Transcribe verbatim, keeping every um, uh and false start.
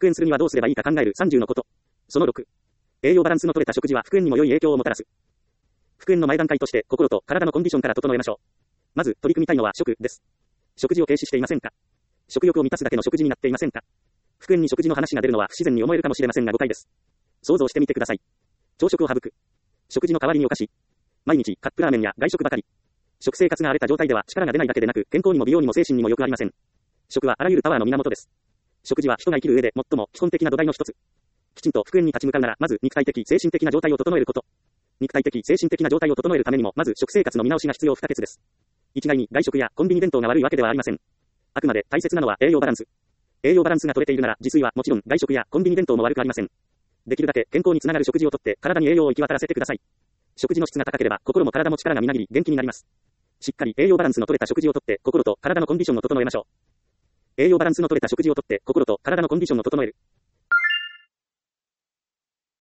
復運するにはどうすればいいか考えるさんじゅうのこと。そのろく。栄養バランスの取れた食事は復運にも良い影響をもたらす。復運の前段階として心と体のコンディションから整えましょう。まず取り組みたいのは食です。食事を停止していませんか？食欲を満たすだけの食事になっていませんか？復運に食事の話が出るのは不自然に思えるかもしれませんが誤解です。想像してみてください。朝食を省く。食事の代わりにお菓子。毎日カップラーメンや外食ばかり。食生活が荒れた状態では力が出ないだけでなく健康にも美容にも精神にも良くありません。食はあらゆるパワーの源です。食事は人が生きる上で最も基本的な土台の一つ。きちんと復運に立ち向かうならまず肉体的精神的な状態を整えること。肉体的精神的な状態を整えるためにもまず食生活の見直しが必要不可欠です。一概に外食やコンビニ弁当が悪いわけではありません。あくまで大切なのは栄養バランス。栄養バランスが取れているなら自炊はもちろん外食やコンビニ弁当も悪くありません。できるだけ健康につながる食事をとって体に栄養を行き渡らせてください。食事の質が高ければ心も体も力がみなぎり元気になります。しっかり栄養バランスの取れた食事をとって心と体のコンディションを整えましょう。栄養バランスの取れた食事をとって心と体のコンディションを整える。